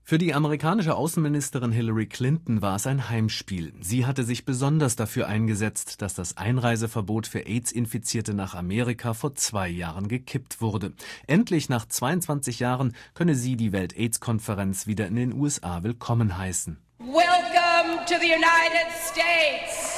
Für die amerikanische Außenministerin Hillary Clinton war es ein Heimspiel. Sie hatte sich besonders dafür eingesetzt, dass das Einreiseverbot für AIDS-Infizierte nach Amerika vor 2 Jahren gekippt wurde. Endlich nach 22 Jahren könne sie die Welt-AIDS-Konferenz wieder in den USA willkommen heißen. Welcome to the United States.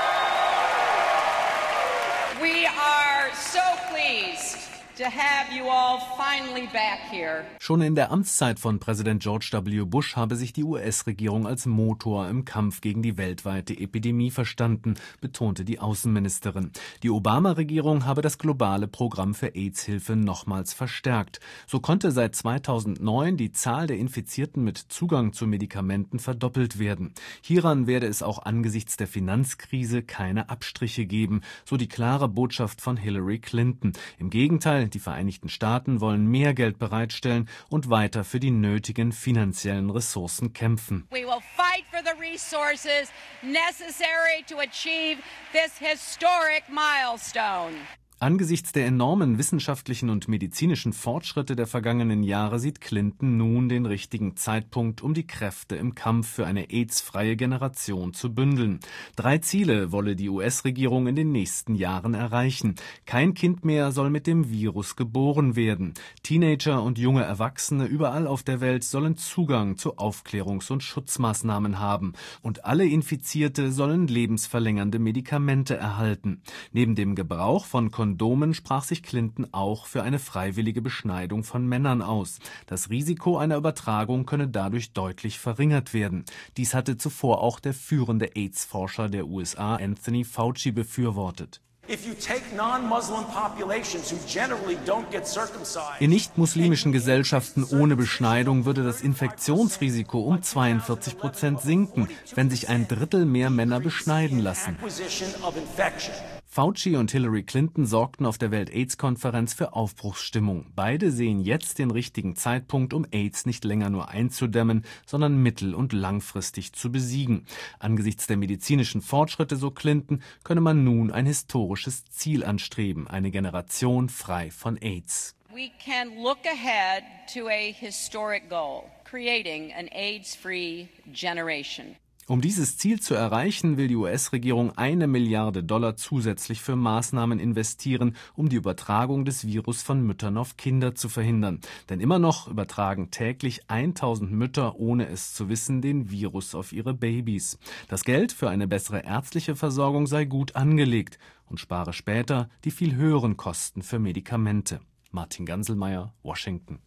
We are so pleased to have you all finally back here. Schon in der Amtszeit von Präsident George W. Bush habe sich die US-Regierung als Motor im Kampf gegen die weltweite Epidemie verstanden, betonte die Außenministerin. Die Obama-Regierung habe das globale Programm für AIDS-Hilfe nochmals verstärkt. So konnte seit 2009 die Zahl der Infizierten mit Zugang zu Medikamenten verdoppelt werden. Hieran werde es auch angesichts der Finanzkrise keine Abstriche geben, so die klare Botschaft von Hillary Clinton. Im Gegenteil, die Vereinigten Staaten wollen mehr Geld bereitstellen und weiter für die nötigen finanziellen Ressourcen kämpfen. We will fight for the resources necessary to achieve this historic milestone. Angesichts der enormen wissenschaftlichen und medizinischen Fortschritte der vergangenen Jahre sieht Clinton nun den richtigen Zeitpunkt, um die Kräfte im Kampf für eine AIDS-freie Generation zu bündeln. 3 Ziele wolle die US-Regierung in den nächsten Jahren erreichen. Kein Kind mehr soll mit dem Virus geboren werden. Teenager und junge Erwachsene überall auf der Welt sollen Zugang zu Aufklärungs- und Schutzmaßnahmen haben. Und alle Infizierte sollen lebensverlängernde Medikamente erhalten. Neben dem Gebrauch von Kondomen sprach sich Clinton auch für eine freiwillige Beschneidung von Männern aus. Das Risiko einer Übertragung könne dadurch deutlich verringert werden. Dies hatte zuvor auch der führende AIDS-Forscher der USA, Anthony Fauci, befürwortet. In nicht-muslimischen Gesellschaften ohne Beschneidung würde das Infektionsrisiko um 42% sinken, wenn sich 1/3 mehr Männer beschneiden lassen. Fauci und Hillary Clinton sorgten auf der Welt-AIDS-Konferenz für Aufbruchsstimmung. Beide sehen jetzt den richtigen Zeitpunkt, um AIDS nicht länger nur einzudämmen, sondern mittel- und langfristig zu besiegen. Angesichts der medizinischen Fortschritte, so Clinton, könne man nun ein historisches Ziel anstreben, eine Generation frei von AIDS. We can look ahead to a historic goal, creating an AIDS-free generation. Um dieses Ziel zu erreichen, will die US-Regierung $1 Milliarde zusätzlich für Maßnahmen investieren, um die Übertragung des Virus von Müttern auf Kinder zu verhindern. Denn immer noch übertragen täglich 1000 Mütter, ohne es zu wissen, den Virus auf ihre Babys. Das Geld für eine bessere ärztliche Versorgung sei gut angelegt und spare später die viel höheren Kosten für Medikamente. Martin Ganselmeier, Washington.